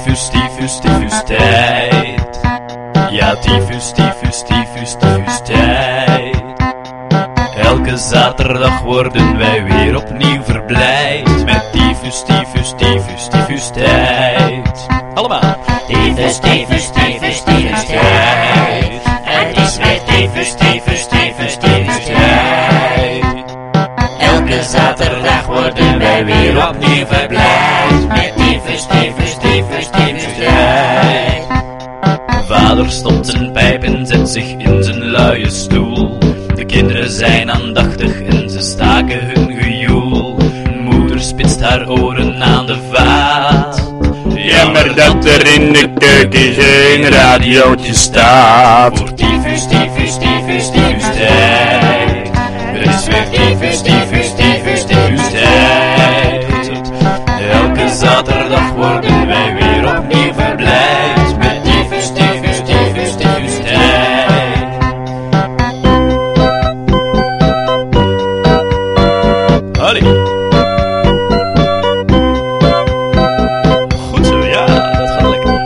tyfus, tyfus, tyfus tijd. Ja, tyfus, tyfus, tyfus, tyfus tijd. Elke zaterdag worden wij weer opnieuw verblijd met tyfus, tyfus, tyfus, tyfus tijd. Allemaal. Tyfus, tyfus, tyfus, tyfus tijd. Het is weer tyfus, tyfus, tyfus, tyfus tijd. Elke zaterdag worden wij weer opnieuw verblijd met tyfus, tyfus, tyfus, tyfus tijd. Vader stopt zijn pijp en zet zich in zijn luie stoel. De kinderen zijn aandachtig en ze staken hun gejoel. Moeder spitst haar oren aan de vaat. Jammer dat er in de keuken geen radiootje staat. Voor tyfus, tyfus, tyfus, tyfus tijd. Er is weer tyfus, tyfus, tyfus, tyfus tijd. Elke zaterdag worden wij weer opnieuw verblijd met tyfus, tyfus, tyfus, tyfus tijd. Allee. Goed zo, ja, dat gaat lekker.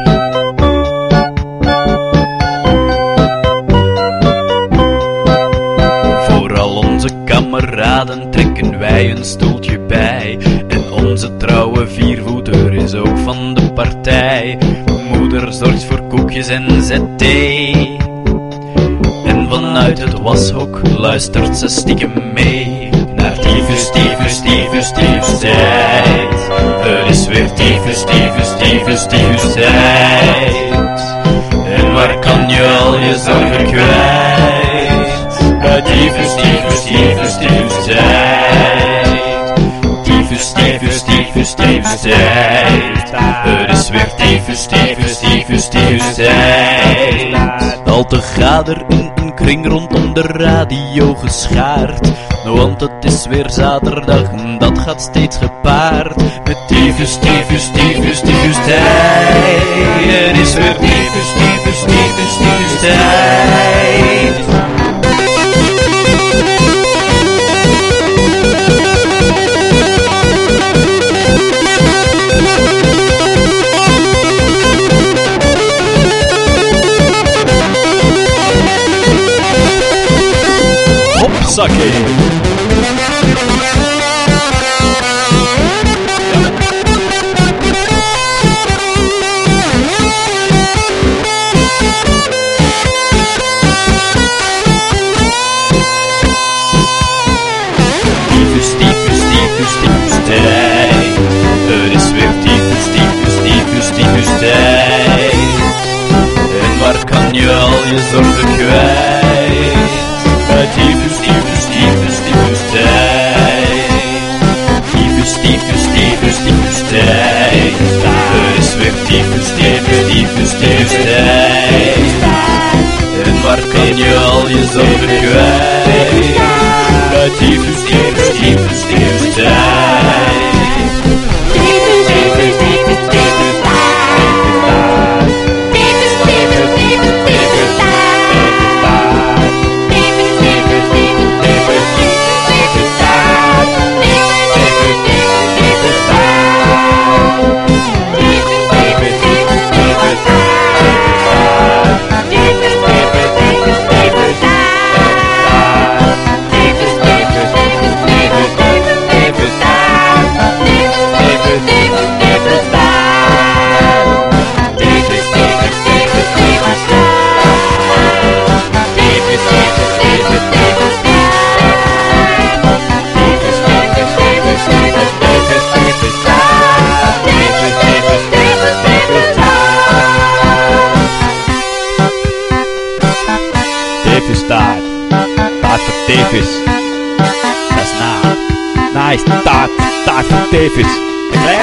Voor al onze kameraden trekken wij een stoeltje bij. En onze trouwe viervoeter is ook van de partij. Moeder zorgt voor koekjes en zet thee. En vanuit het washok luistert ze stiekem mee naar tyfus, tyfus, tyfus, tyfus tijd. Er is weer tyfus, tyfus, tyfus, tyfus tijd. En waar kan je al je zorgen kwijt? Bij tyfus, tyfus, tyfus, tyfus tijd. Tyfus, tyfus, tyfus, tyfus tijd. Er is weer tyfus, tyfus, tyfus, tyfus tijd. Al te gader in een kring rondom de radio geschaard. Want het is weer zaterdag en dat gaat steeds gepaard met tyfus, tyfus, tyfus, tyfus tijd. Er is weer tyfus, tyfus, tyfus, tyfus tijd. Hopsakee. Tyfus, tyfus, tyfus, tyfus tijd. Er is weer tyfus, tyfus, tyfus, tyfus tijd. En waar kan je al je zorgen kwijt? Bij tyfus, tyfus, tyfus, tyfus tijd. Tyfus, tyfus, tyfus, tyfus tijd. Er is weer tyfus, tyfus, tyfus, tyfus tijd. En waar kan je al je zorgen kwijt? Bij tyfus, tyfus, tyfus, tyfus tijd. Tyfus, tyfus, tyfus, tyfus tijd. Tyfus, tyfus, tyfus, tyfus tijd. Tyfus, tyfus, tyfus, tyfus, tyfus tijd. Tyfus, tyfus, tyfus, tyfus tijd. Tyfus, tyfus, tyfus, tyfus tijd. Tyfus, tyfus, tyfus, tyfus tijd. Taart voor Davis. Dat is na. Nice. Taart voor Davis. Klaar?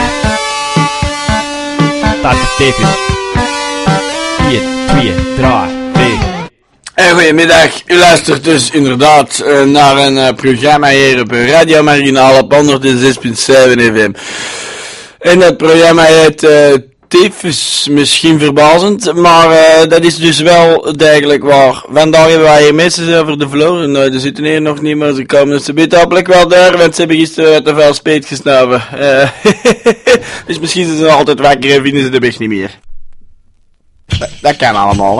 Taart voor Davis. 1, 2, 3, 4. Goedemiddag. U luistert dus inderdaad naar een programma hier op Radio Marginaal op 106.7 FM. En dat programma heet tyfus misschien verbazend, maar dat is dus wel degelijk waar. Vandaag hebben wij hier mensen over de vloer. Nou, ze zitten hier nog niet, maar ze komen ze biedt hopelijk wel door, want ze hebben gisteren te veel speet gesnoven. Dus misschien zijn ze altijd wakker en vinden ze de weg niet meer. Dat kan allemaal, hè.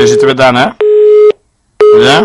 Daar zitten we dan, hè? Ja?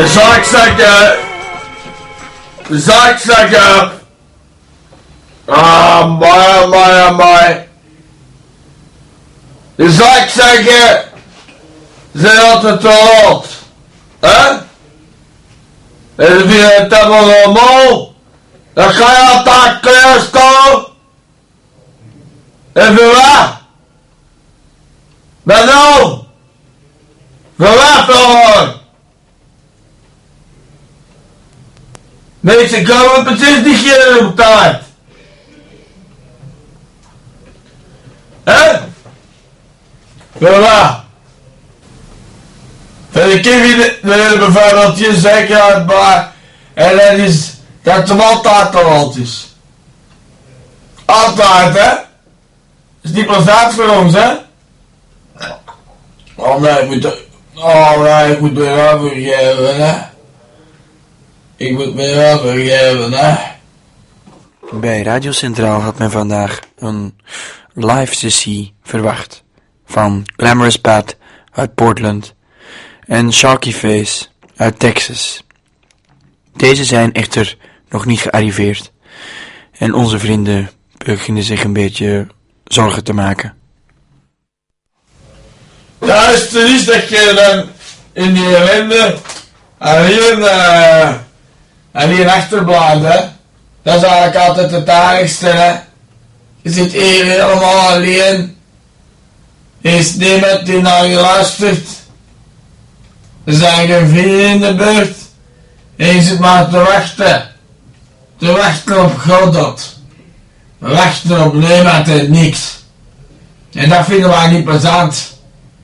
De zakzakken. Mooi. De zakzakken zijn altijd te hard. Hè? En dan vind je het helemaal normaal. Dan ga je altijd klaarstaan. En voor waar? Maar nou? Voor waar voor? Mensen komen precies niet hier op tijd. Hè? Voor waar? En ik heb hier bijvoorbeeld je zeker uit bij. En dat is dat het altijd te laat is. Altijd, hè? Is niet plezant voor ons, hè? Oh nee, ik moet me wel vergeven, hè? Ik moet me wel vergeven, hè? Bij Radio Centraal had men vandaag een live sessie verwacht van Glamorous Pat uit Portland en Sharky Face uit Texas. Deze zijn echter nog niet gearriveerd en onze vrienden beginnen zich een beetje zorgen te maken. Ja, is het niet dat je dan in die ellende alleen achterblijft, hè? Dat is eigenlijk altijd het ergste, hè? Je zit hier helemaal alleen. Er is niemand die naar je luistert. Er zijn geen vrienden in de buurt. En je zit maar te wachten. Te wachten op Godot. Wachten op niemand en niks. En dat vinden wij niet plezant.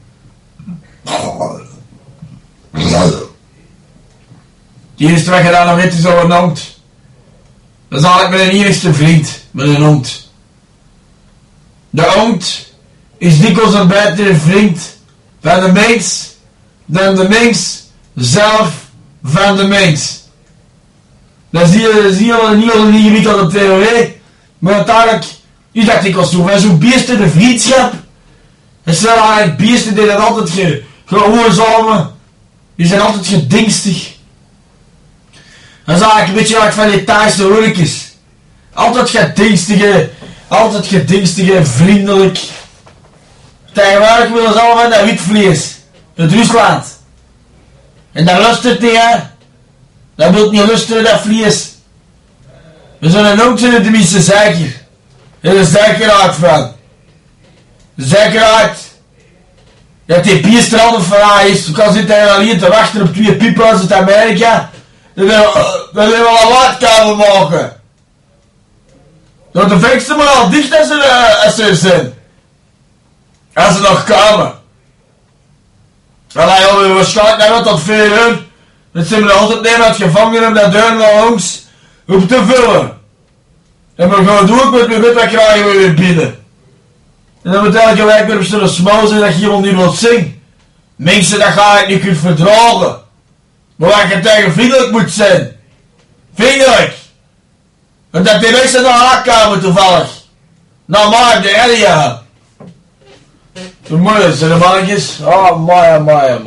Die eerste wat je daar nog weet is over een hond. Dat is eigenlijk mijn eerste vriend, met een hond. De hond is dikwijls een betere vriend van de mens dan de mens zelf van de mens. Dat is heel een ingewikkelde theorie, maar uiteindelijk is dat dikwijls zo. Wij zo'n beesten de vriendschap, dat zijn eigenlijk beesten die dat altijd gehoorzamen, die zijn altijd gedingstig. Dat is eigenlijk een beetje like van die Thaise hurkjes. Altijd gedingstige, vriendelijk. Tegenwoordig willen ze allemaal dat wit vlees. Uit Rusland. En dat lust het niet, hè. Dat wil niet lusten, dat vlees. We zijn een hond zijn tenminste zeker. Er is zekerheid van. Zekerheid. Dat die beest er altijd van is. Je kan zitten alleen te wachten op 2 piepen uit Amerika. Dan willen we wel een waardkamer maken. Dat de venster maar al dicht als ze zijn. Als ze nog komen. En dan gaan we waarschijnlijk net tot 4 uur. Dan zijn we altijd nemen uit gevangen om dat deur naar langs op te vullen. En we gaan doen met mijn wat krijgen we weer binnen. En dan moet elke week weer op zo'n smal zijn dat je iemand niet wilt zien. Mensen, dat ga ik niet kunt verdragen. Maar waar je tegen vriendelijk moet zijn. Vriendelijk. En dat die mensen naar haar komen toevallig. Nou maar, de area. Zo mooi zijn de mannetjes. Oh, mooi.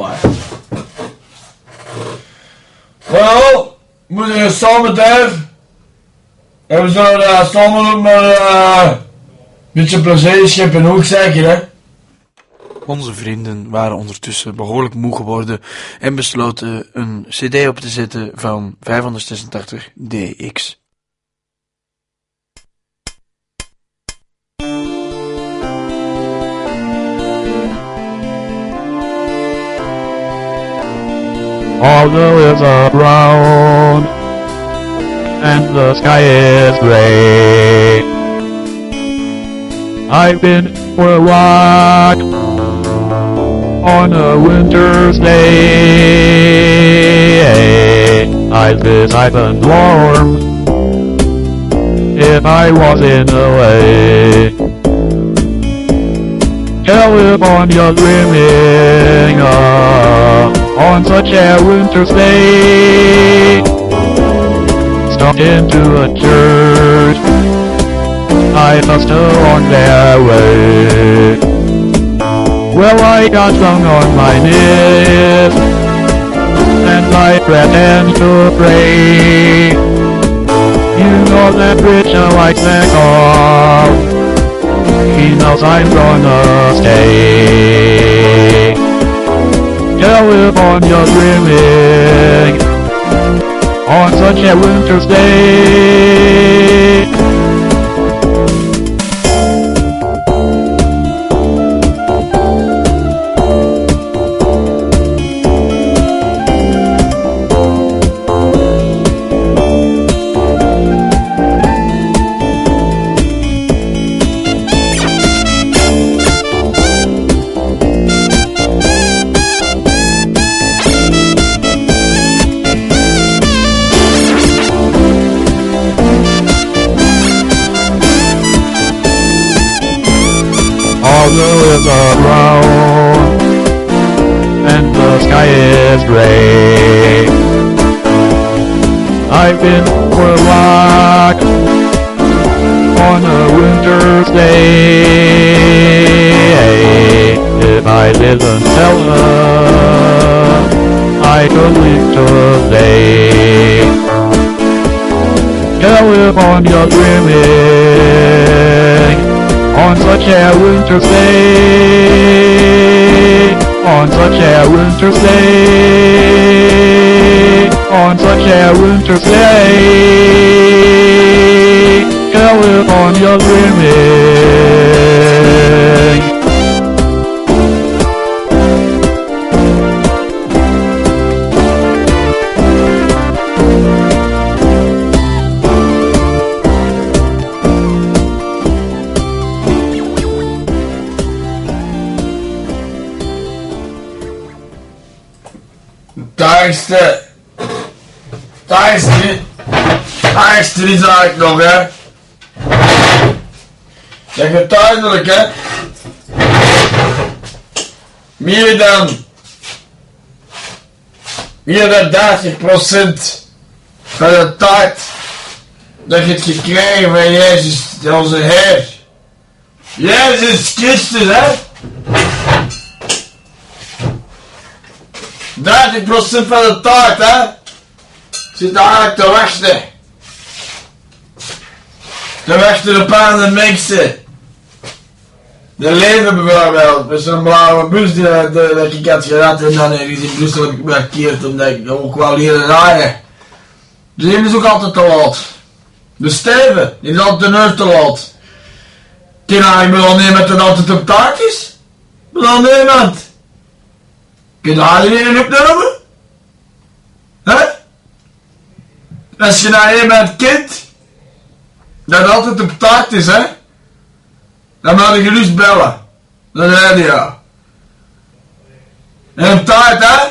Wel, we moeten samen duif. En we zullen samen ook maar een beetje plezier scheppen ook zeker, hè. Onze vrienden waren ondertussen behoorlijk moe geworden en besloten een cd op te zetten van 586 DX. All the hills are brown, and the sky is gray. I've been for a walk on a winter's day. I'd be nice and warm if I wasn't away. California dreaming on such a winter's day. Stopped into a church, I must have on their way. Well, I got down on my knees and I pretend to pray. You know that Richard likes that call. He knows I'm gonna stay. California dreaming on such a winter's day. All the hills are brown and the sky is gray. I've been for a walk on a winter's day. If I didn't tell her, I could leave today. California dreaming on such a winter's day, on such a winter's day, on such a winter's day, California dreaming. Taagste is eigenlijk nog, hè. Zeg het duidelijk, hè. Meer dan 30% van de tijd dat je het gekregen van Jezus, onze Heer. Jezus Christus, hè. 30% van de tijd, hè, zit eigenlijk te wachten. Te wachten op andere mensen. De leven bijvoorbeeld, met zo'n blauwe bus dat ik had gehad en dan ergens in Brussel heb ik gemarkeerd omdat ik ook wel hier rijden. Dus die is ook altijd te laat. De Steven, die is altijd een uur te laat. Ken eigenlijk wel niemand dat altijd op taak is? Wel niemand. Kun je daar een opnemen? Hè? Als je nou iemand kent dat altijd op taak is, hè? Dan moet je gerust bellen. De radio. En op tijd, hè?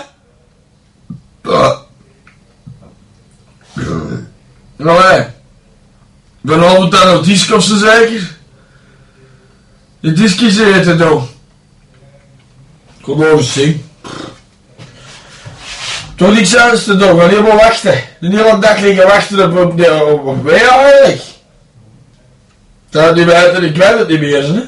Nou, hè? Vanavond dan nog disco's zeker? De discus eten doen. Kom nog eens zien. Toch niks anders te doen, gaan helemaal wachten. Een hele dag liggen wachten op mij eigenlijk. Dat niet weten, ik weet het niet meer, hè.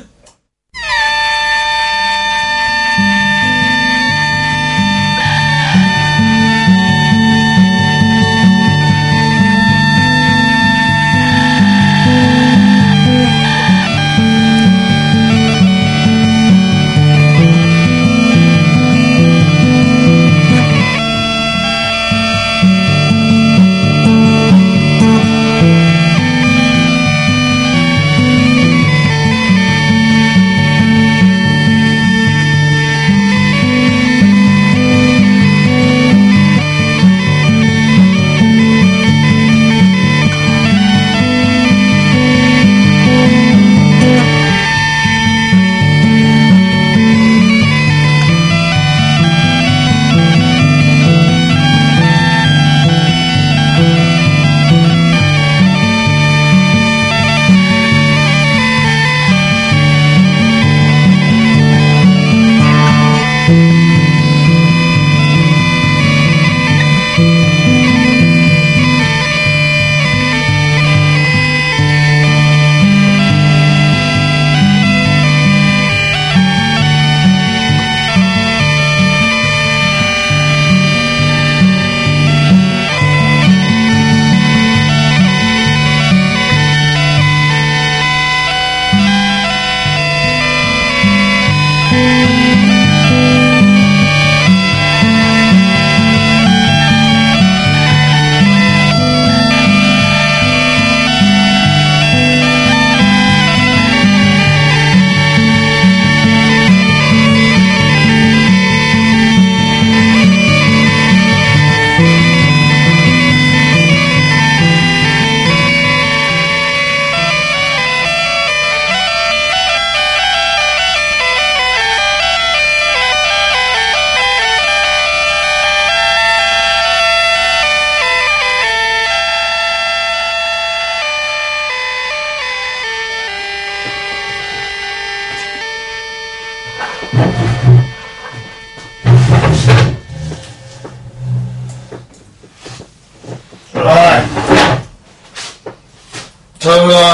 Zullen we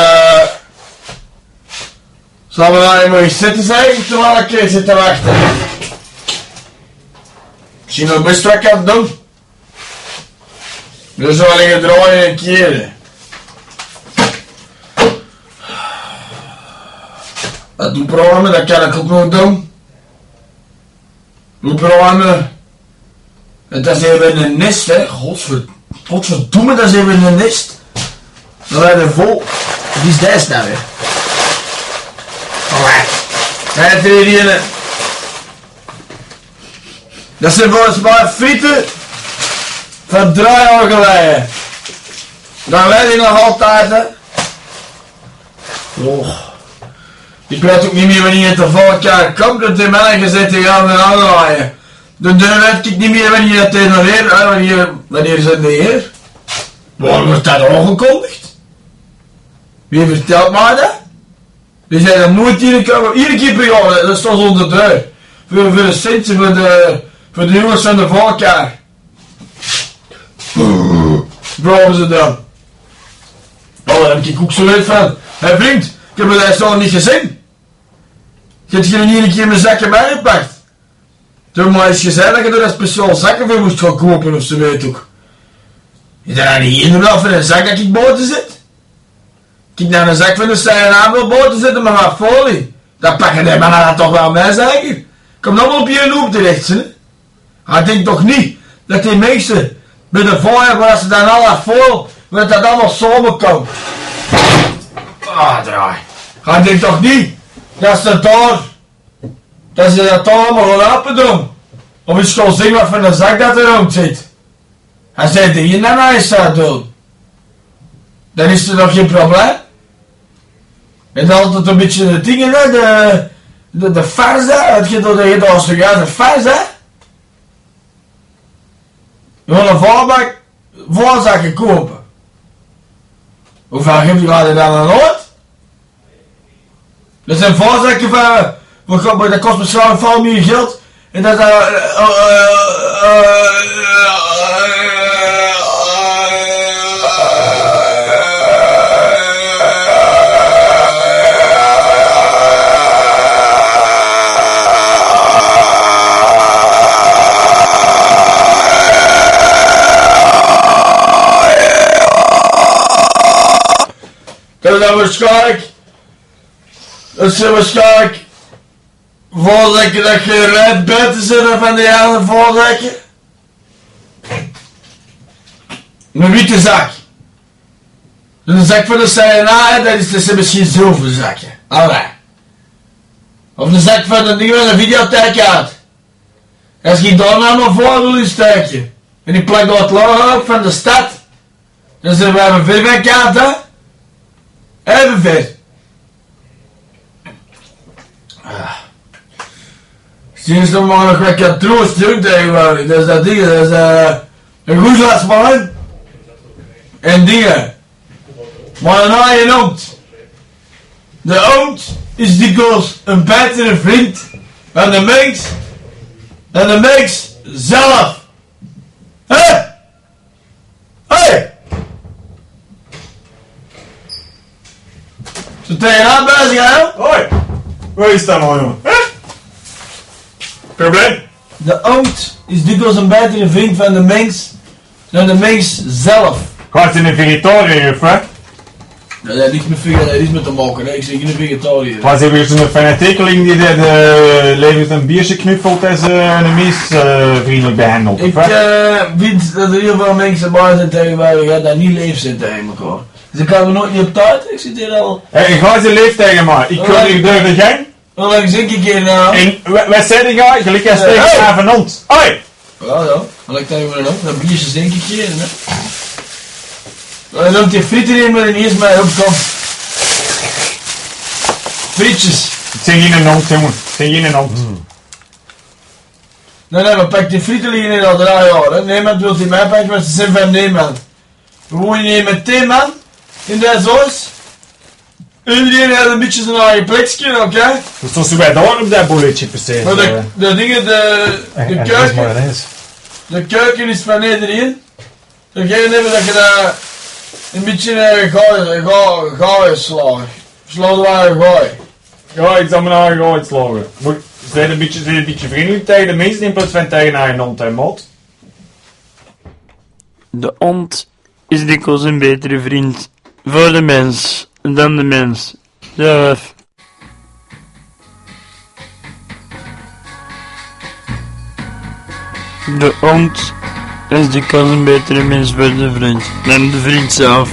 nou even eens zitten zeggen, terwijl ik zit te wachten? Misschien nog best wat kan doen. Dus wel liggen draaien en keren. Dat doet programma, dat kan ik ook nog doen. Doet programma. En dat is even een nest, hè. Godverdomme, dat is even een nest. Dan zijn we vol. Wie is deze nou weer? Alright. Kijk hier. Dat zijn volgens mij frieten van 3 jaar geleden. Dan weet ik nog altijd, hè. Oh. Ik weet ook niet meer wanneer het de volgende keer komt, dat die mannen gezet te gaan en aanraaien. Dan weet ik niet meer wanneer het er nog weer, wanneer zijn die hier? Waarom wordt dat aangekondigd? Wie vertelt mij dat? Die zijn er nooit iedere keer per jaar, dat staat onder de deur. Voor de centje voor de jongens van de volgende keer. Waarom ze dan? Oh, daar heb ik ook zo uit van. Hé vriend, ik heb het nog niet gezien. Je hebt hier niet een keer mijn zakken bijgepakt. Toen maar eens gezegd dat je er een speciaal zakken voor moest gaan kopen of zo weet ook. Je daar niet inderdaad voor een zak dat ik buiten zit. Ik heb naar een zak van de CNA wil buiten zitten met wat folie. Dat pakken die mannen dat toch wel mee zeggen. Kom dan wel op je hoop terecht, hè. Hij denkt toch niet dat die mensen bij de fire waar ze dan al dat vol, dat dat allemaal samenkomt. Ah, draai. Hij denkt toch niet dat ze dat allemaal gaan helpen doen. Of eens gewoon zien wat voor een zak dat er rond zit. Hij zei dat je naar huis zou doen. Dan is er nog geen probleem. En dan altijd een beetje de dingen, de fars, het gaat door de Australiaanse de fars, hè. Je wil een voorzakken kopen. Hoeveel geef je dan aan nooit? Dat zijn voorzakken van, dat kost misschien veel meer geld. En dat dat is waarschijnlijk voorzakken dat je rijdt buiten zitten van die andere voorzakken. Een witte zak. Een zak van de CNA, dat is misschien zoveel zakken. Alright. Of een zak van de nieuwe videotheek uit. Als je daar nou maar voor wil insteken. En ik plak door het logo ook van de stad. Dan zijn we even ver van kant, hè. Even ver. Zie je nog maar nog wat kan troost doen tegenwoordig. Dat is dat ding, dat is een goed glas wijn. En dingen. Maar dan haal je een oud. De oud is dikwijls een betere vriend van de mens dan de mens zelf. Hé! Hé! Zo tegenaan bezig, hè? Hoi! Waar is dat nou, jongen? Probleem? De oud is dikwijls een betere vriend van de mens dan de mens zelf. Gaat in een vegetariër, of wat? Dat heeft niks met veganisme te maken, hè? Ik zeg geen vegetariër. Was er weer zo'n fanatiekeling die de levert een biertje knuffelt en ze een meest vriendelijk behandelt, of Ik wat? vind dat er heel veel mensen bij zijn tegenwoordig dat niet leef zijn tegen elkaar. Dus ik kan er nooit niet op tijd, ik zit hier al. Ik ga ze leef tegen mij. Ik kan hier door de gang. Hoe lang zink ik hier nou? En wat zei je? Gelijk als tegen Hey! van ons. Hoi! Ja, hoe lang tegen me dan? Dat biertje zink ik hier, hè? Dan noemt je frieten in, maar eerst maar opkom. Frietjes. Het zijn geen hond, jongen. Het zijn geen hond. Nee, maar pak die frieten liggen hier al 3 jaar, hè? Niemand wil die mij pakken, want ze zijn van niemand. We wonen hier met 10 man in dat huis. Iedereen heeft een beetje zijn eigen plekje, oké? Dus toen ze bij daar op dat bolletje precies. Maar de dingen, de keuken is van iedereen. Degene hebben dat je dat Een beetje gooi slagen. Sloten wij een gooi. Ja, ik zal me nou gewoon uitslagen. Zijn een beetje vriendelijk tegen de mensen in plaats van tegen een hond en mot. De hond is dikwijls een betere vriend voor de mens dan de mens zelf. De hond is dikwijls een betere mens voor de vriend dan de vriend zelf.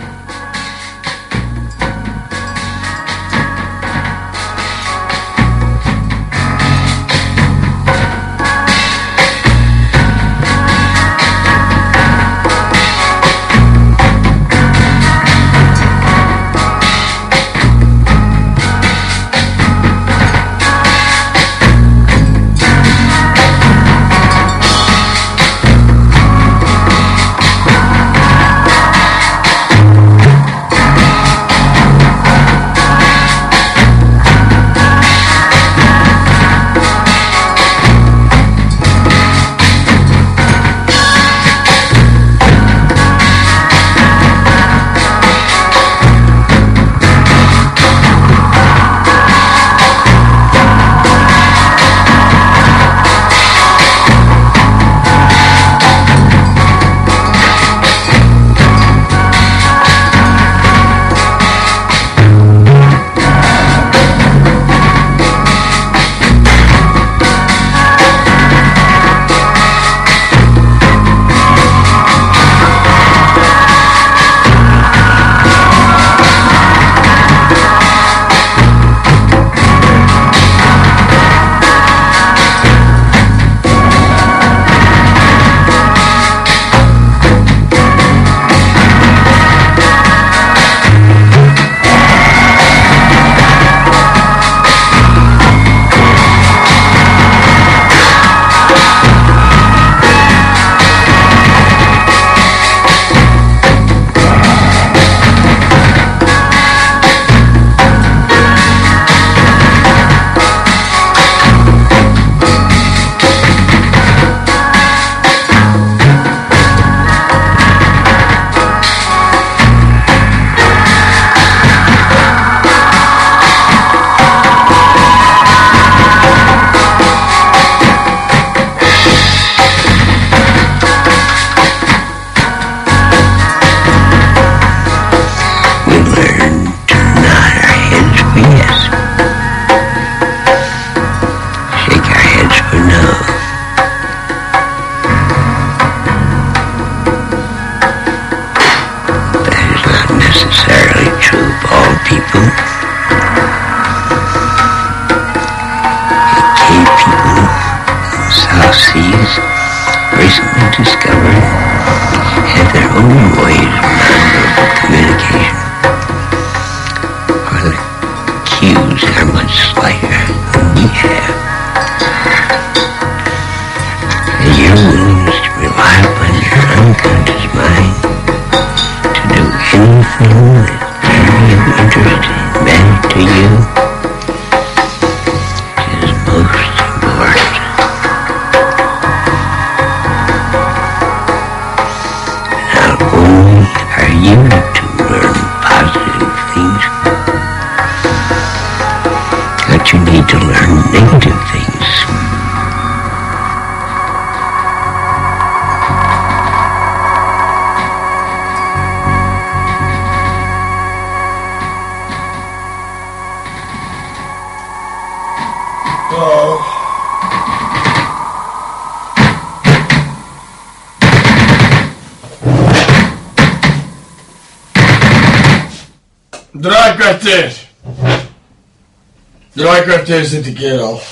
Draaikwartier zit ik hier al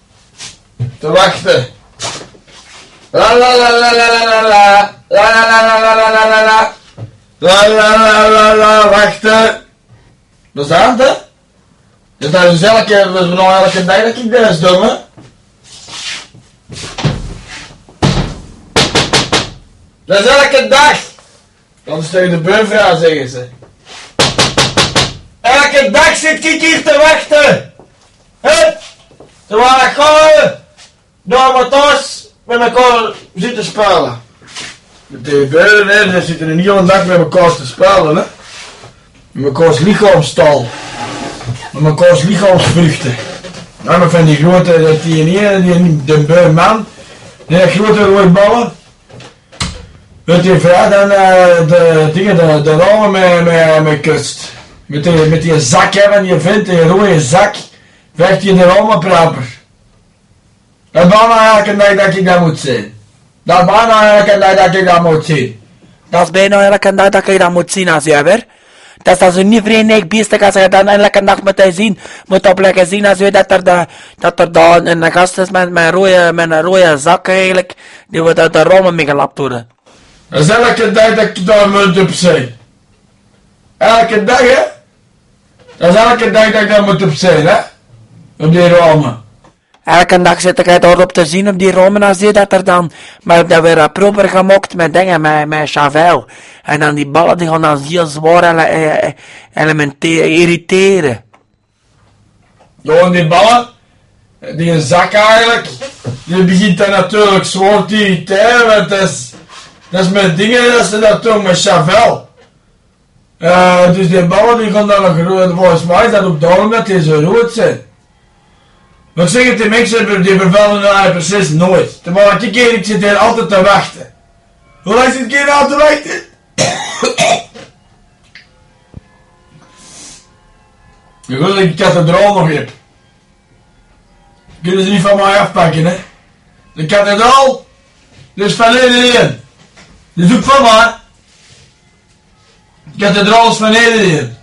te wachten. La la la la la la la la la la la la la wachten. Dat is aan hè? Dus dat is elke dag dat ik deze doe, hè? Dat is elke dag. Dat is tegen de buurvrouw, zeggen ze. Elke dag zit ik hier te wachten. Hè? Terwijl ik gewoon door mijn thuis met elkaar zitten spelen. Met die beuren, hè, die zitten een hele dag met elkaar te spelen, hè. Met elkaars lichaamstal. Met elkaars lichaamsvruchten. Ja, maar van die grote, de beurman, die grote rode ballen. Met die vrouw dan de ramen met kust. Met die zak, hè, van die vent, die rode zak. Vecht je de ramen proper. Dat is bijna eigenlijk een dag dat ik dat moet zien. Dat is bijna eigenlijk een dag dat ik dat moet zien. Dat is bijna elke dag dat je dat moet zien als je weer. Dat is als je niet vreemd beestig als je dan elke dag moet zien. Moet op lekker zien als je dat er daar een gast is met een rode zak eigenlijk. Die wordt uit de ramen meegelapt worden. Dat is elke dag dat ik daar moet op zijn. Elke dag, hè? Dat is elke dag dat ik daar moet op zijn, hè? Op die ramen. Elke dag zit ik daarop te zien op die ramen als je dat er dan. Maar dat weer proper gemaakt met dingen, met chavel. En dan die ballen die gaan dan heel zwaar irriteren. Ja, en die ballen, die een zak eigenlijk, die begint dan natuurlijk zwaar te irriteren, want dat is met dingen dat ze dat doen met chavel. Dus die ballen die gaan dan nog rood, volgens mij is dat ook daarom dat die zo rood zijn. Maar ik zeg het, die mensen die vervelden nou precies nooit. Terwijl ik zit hier altijd te wachten. Hoe lang zit ik hier nou te wachten? Je wil dat ik de kathedraal nog heb. Kunnen ze niet van mij afpakken, hè? De kathedraal, dat is van iedereen. Dat is ook van mij. De kathedraal is van iedereen.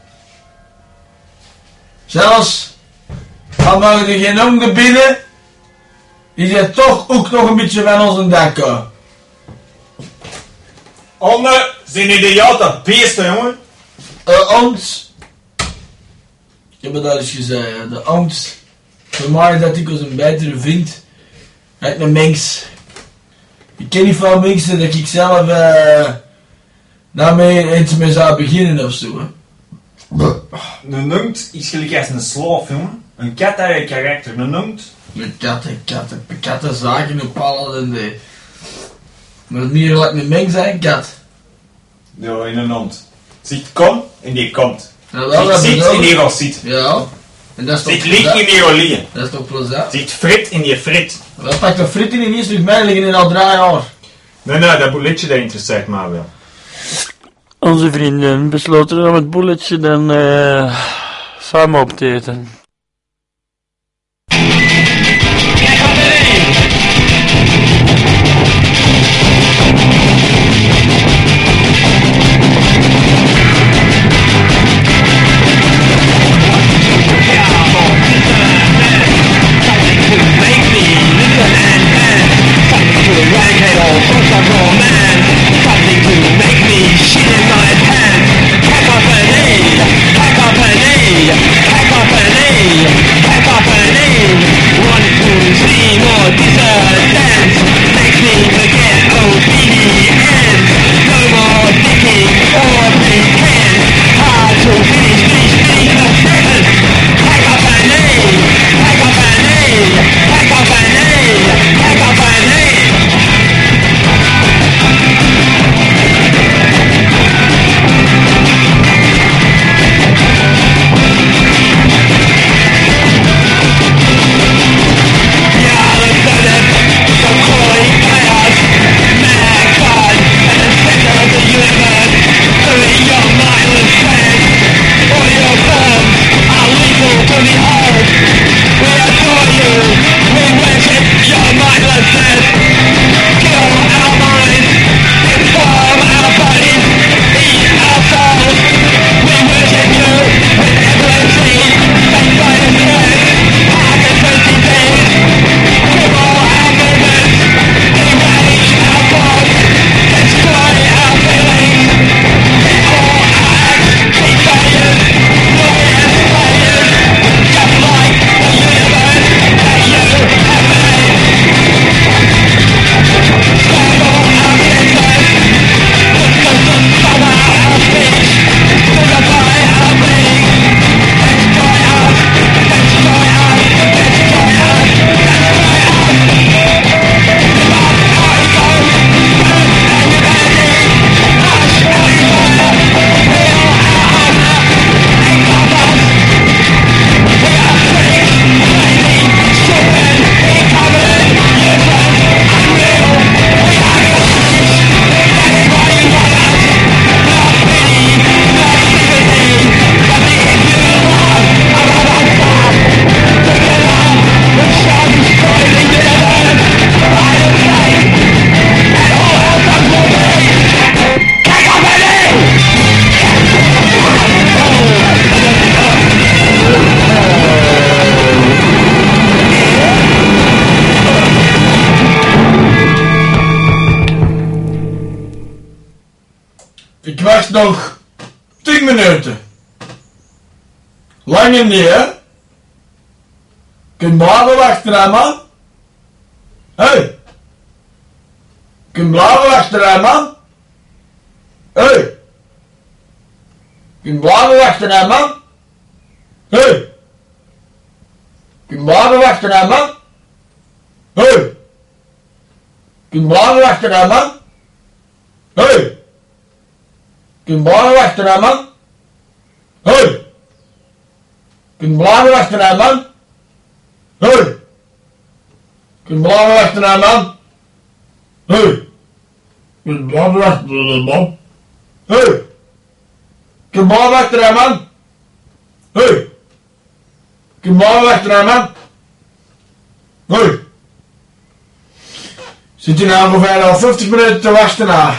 Zelfs, al mogen er geen honden binnen, is het toch ook nog een beetje van onze dak. Honden zijn idiote beesten, jongen. Ons. Ik heb het al eens gezegd, de ons. Voor mij is dat ik als een betere vriend. Uit een mens. Ik ken niet veel mensen dat ik zelf daarmee eens mee zou beginnen of zo. Hè. Een hond is gelijk als een slaaf, jongen. Een kat heeft een karakter, een hond. Met katten zagen op alle en de. Maar het meer laat een mens zijn, kat. Ja, in een hond. Ziet kom en die komt. Ja, wel, dat Ziet bedoel en ik. die gaat ziet. Ja. En dat is toch Ziet licht in die gaat liggen. Dat is toch plezant? Ziet frit in die frit. Wat pakt de frit in die stuk mij liggen in al 3 jaar? Nee, dat bouletje dat interesseert mij wel. Onze vrienden besloten om het boeletje dan samen op te eten. Pack up a knee, wacht nog 10 minuten. Langer niet, hè? Kun je blijven wachten, hè, man? Hey! Kun je blijven wachten, hè, man? Hey! Kun je blijven wachten, hè, man? Hey! Kun je blijven wachten, hè, man? Hey! Kun je blijven wachten, hè, man? Hey! Kun je blijven wachten, hè, man? Hey! Kun je blijven wachten, hè, man? Hey! Kun je blijven wachten, hè, man? Hey! Kun je blijven wachten, hè, man? Hey! Kun je blijven wachten, hè, man? Hey! Kun je blijven wachten, hè, man? Hey! Zit je nou ongeveer al 50 minuten te wachten na?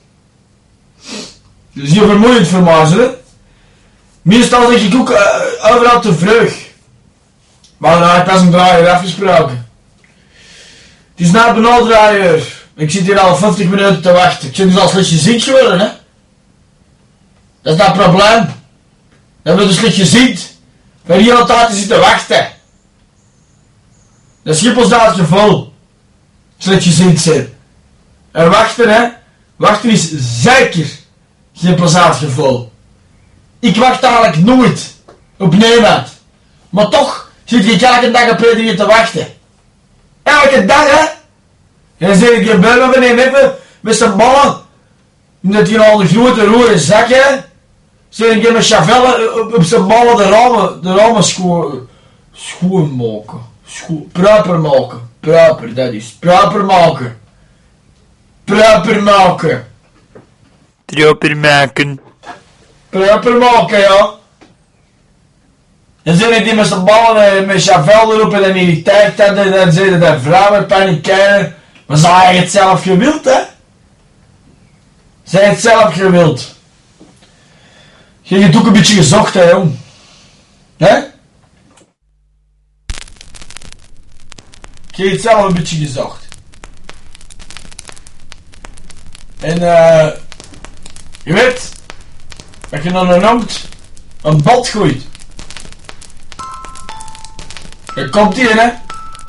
Dat is hier vermoeiend voor mij, hè? Meestal zeg ik ook overal te vroeg. Maar dan heb ik pas een draaier afgesproken. Het is na bijna 3 uur. Ik zit hier al 50 minuten te wachten. Ik zit dus al slechtje ziek geworden, hè? Dat is dat probleem. Dat we dus slechtje ziet. Waar hier al tijd te zitten wachten. De Schiphol staat je vol. Slechtje ziet zijn. En wachten, hè? Wachten is zeker geen plezant gevoel. Ik wacht eigenlijk nooit op niemand. Maar toch zit ik elke dag op hier te wachten. Elke dag, hè? En dan zeg ik je buik beneden even met zijn ballen. Omdat hij al een grote rode zak, hè? Zeg ik je met Chavelle op zijn ballen de ramen schoonmaken. Proper maken. Proper, dat is. Proper maken. Proper maken. Proper maken. Proper maken, ja. Dan zit ik die met zijn ballen met Chavel erop en dan irriteert dat en dan zitten de vrouwen panikeren. Maar ze hebben het zelf gewild, hè? Ze hebben het zelf gewild. Je hebt ook een beetje gezocht, hè, jong. Hè? Je hebt het zelf een beetje gezocht. En je weet dat je dan noemt een bot gooit. Daar komt ie in, hè?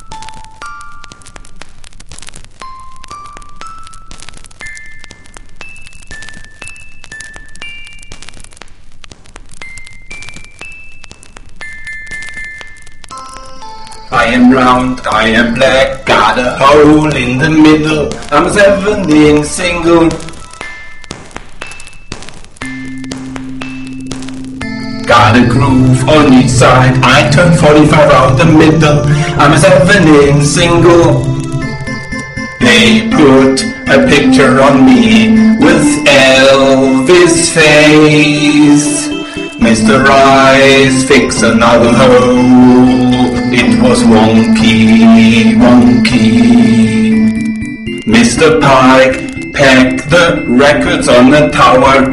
I am round, I am black, got a hole in the middle, I'm 17 single. Got a groove on each side, I turn 45 out the middle, I'm 17 single. They put a picture on me with Elvis' face. Mr. Rice, fix another hole. It was wonky, wonky. Mr. Pike, pack the records on the tower.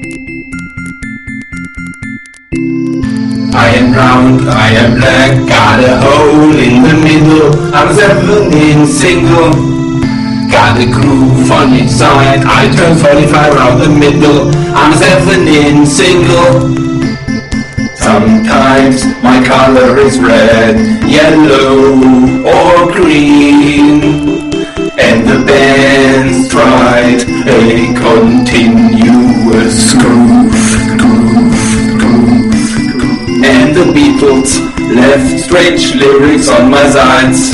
I am round, I am black, got a hole in the middle. I'm 17 single. Got a groove on each side, I turn 45 round the middle. I'm 17 single. Sometimes my color is red, yellow or green. And the band's tried a continuous groove, groove, groove. And the Beatles left strange lyrics on my sides.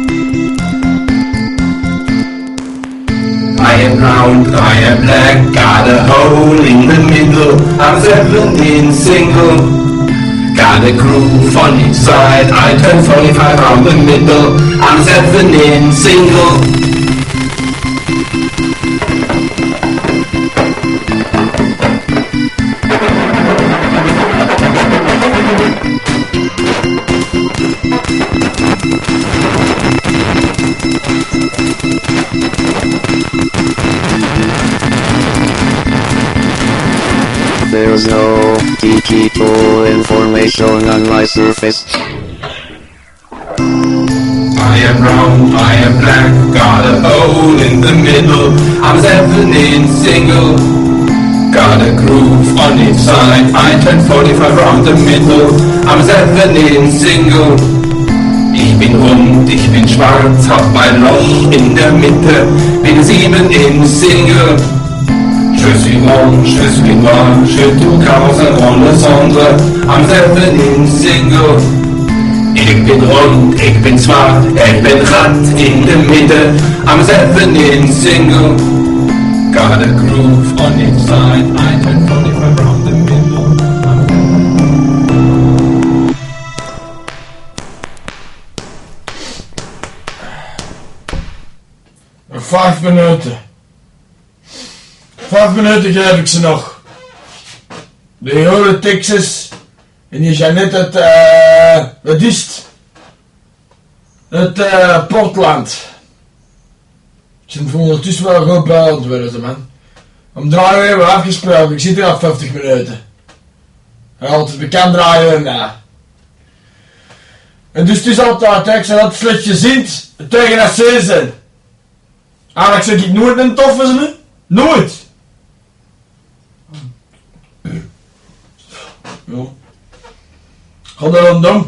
I am round, I am black, got a hole in the middle. I'm 17 single. Got a groove on each side, I turn 45 round the middle. I'm 17 single. There's no digital information on my surface. I am round, I am black, got a hole in the middle. I'm 17 single. Got a groove on each side, I turn 45 round the middle, I'm 17 single. Ich bin rund, ich bin schwarz, hab mein Loch in der Mitte, bin 7 in Single. Je suis rond, je suis noir, je tout cause en le centre, I'm 17 single. Ich bin rund, ich bin zwart, ich bin rat in der Mitte, I'm 17 single. Got a groove on each side, I turn 45 round the middle. 5 minuten. 5 minuten geef ik ze nog. De hele Texas. En die zijn net het, wat is het? Het Portland. Ze zijn ondertussen wel goed bij aan het worden, man. Om 3 uur hebben we afgesproken, ik zit hier al 50 minuten. Altijd bekend draaien en na. En dus het is altijd, ik zeg dat slecht gezien tegen dat zee zijn. Eigenlijk zeg ik nooit een toffe zijn, nooit. Ja. Ga dat dan doen.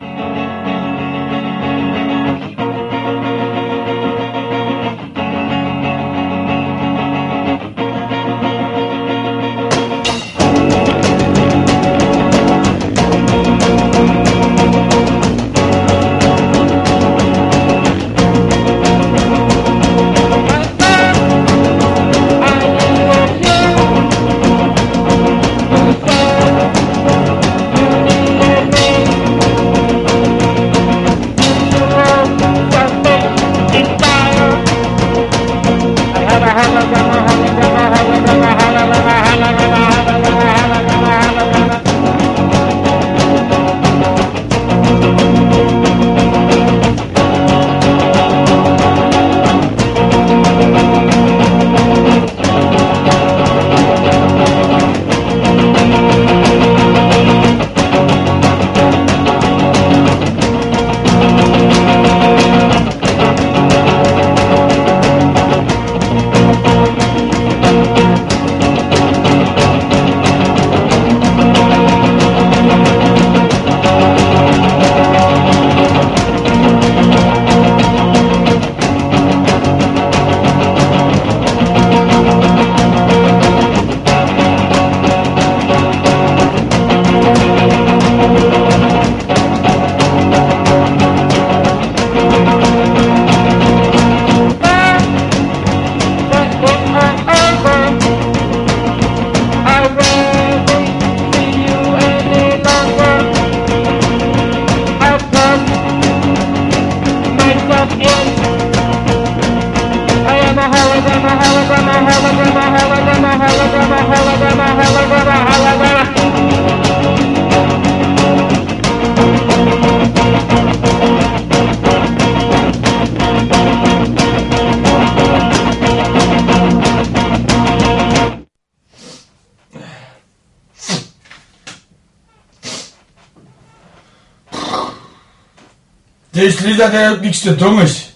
Deze lied dat hij ook niks te doen is.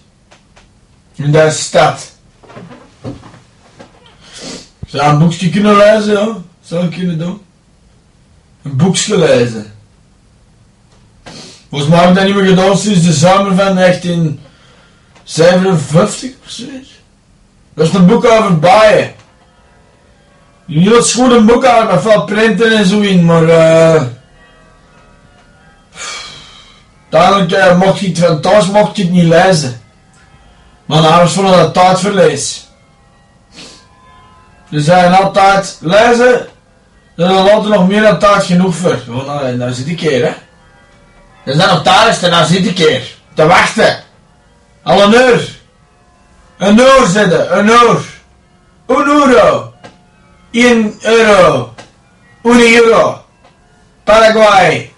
In deze stad. Zou een boekje kunnen lezen, ja? Zou ik kunnen doen? Een boekje lezen. Volgens mij heb ik dat niet meer gedaan sinds de zomer van 1957 of zoiets. Dat is een boek over baaien. Jullie had goed een boek over met veel printen en zo in, maar uiteindelijk mocht je het van thuis mocht je het niet lezen. Maar anders vond ik dat tijdverlies. Dus zeiden altijd lezen, dan is er altijd nog meer dan tijd genoeg voor. Oh, nou zit ik hier, hè. Dus dan nog tijd is, dan zit ik hier. Te wachten. Al een uur. Een uur zitten, een uur. €1 euro. €1 euro. Paraguay.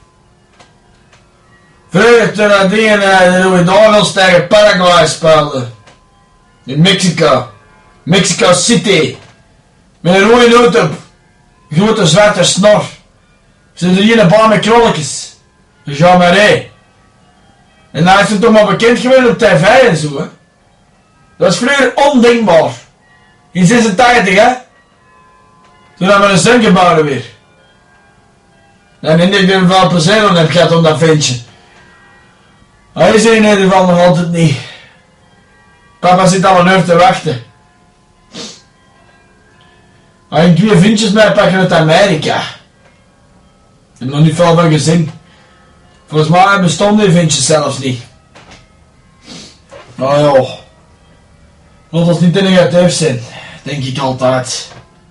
Vroeger toen dat dingen de Dagels tegen Paraguay speelden. In Mexico. Mexico City. Met een rode noot op. Grote zwarte snor. Ze doen hier een baan met krolletjes. Jean Marais. En dan is het toch maar bekend geworden op tv en zo, hè. Dat was vroeger ondenkbaar. In 86, hè. Toen hebben we een stuk gebouwd weer. En ik denk dat ik er wel plezier aan heb gehad om dat ventje. Hij is er in ieder geval nog altijd niet. Papa zit al een uur te wachten. Hij ging 2 vintjes meepakken uit Amerika. Ik heb nog niet veel van gezien. Volgens mij bestonden die vintjes zelfs niet. Nou joh. Laat ons niet te negatief zijn. Denk ik altijd.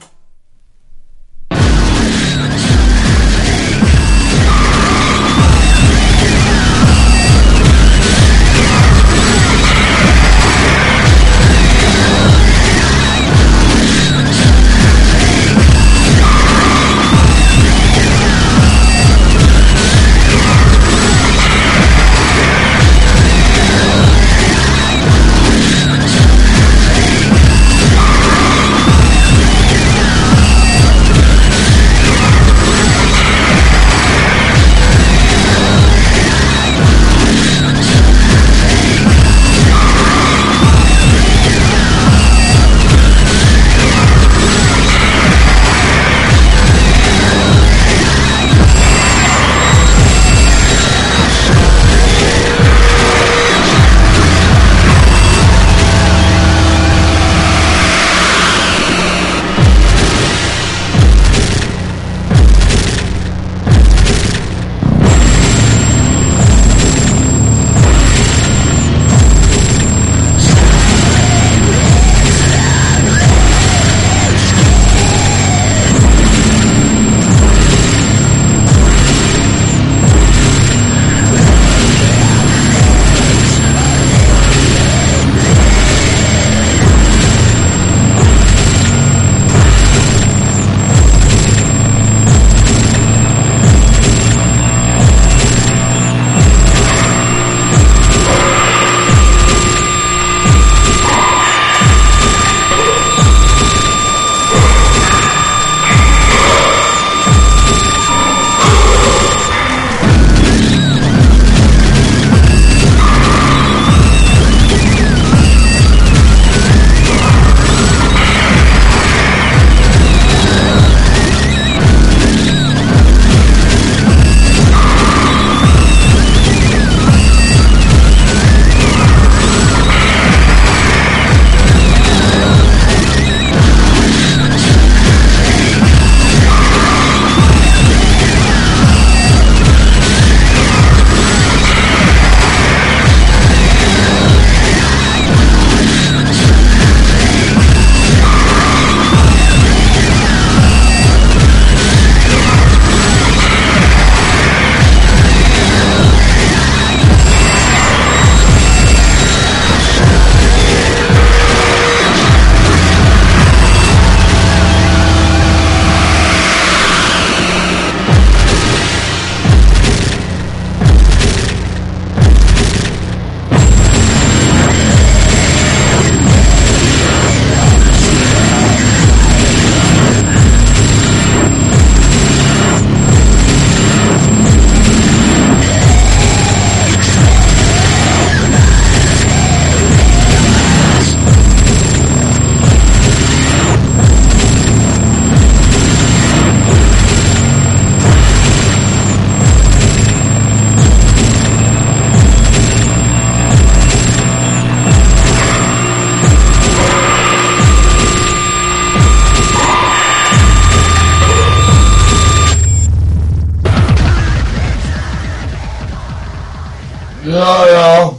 Ja, ja.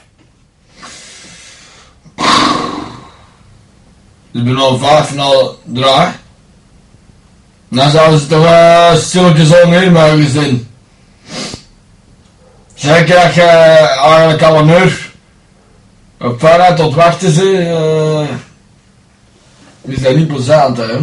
Ik ben al 5,5. Dan zouden ze toch stilletjes omheen mogen zijn. Zeker dat je eigenlijk al een uur op vooruit tot wachten zit, is dat niet plezant, hè?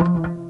Bye.